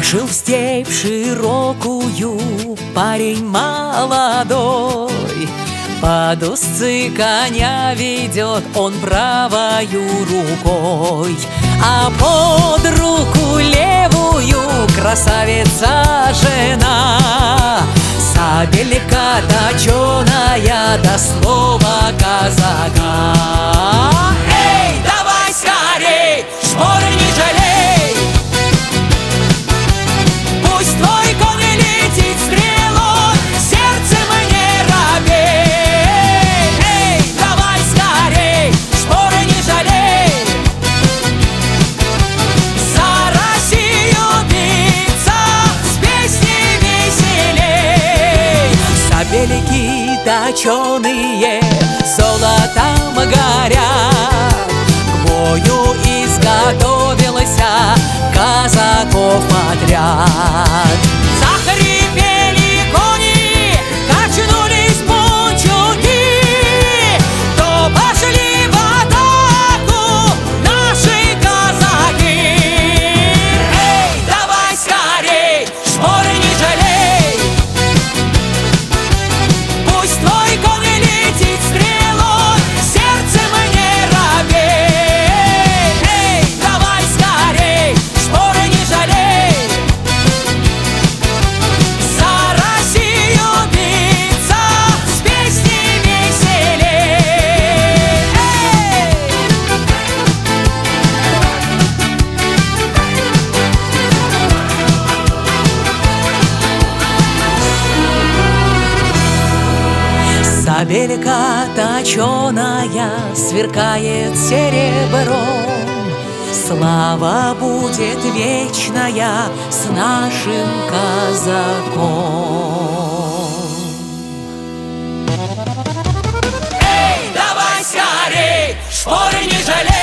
Вышел в степь широкую парень молодой, под узцы коня ведет он правою рукой, а под руку левую красавица жена, сабелька точеная до слова казака. Эй, давай скорей, шпоры не жалей, пусть твой конь летит стрелой, сердцем не робей. Эй, давай скорей, шпоры не жалей, за Россию биться с песней веселей. Сабельки точеные золотом горят, к бою изготовился казаков отряд. Захрипели кони, качнулись пунчуки, то пошли в атаку наши казаки. Эй, давай скорей, шпоры не жалей, пусть твой конь летит стрелой, сердцем не робей. Эй, давай скорей, шпоры не жалей, за Россию биться с песней веселей. Сабелька точеная сверкает серебром, слава будет вечная с нашим казаком. Эй, давай скорей, шпоры не жалей,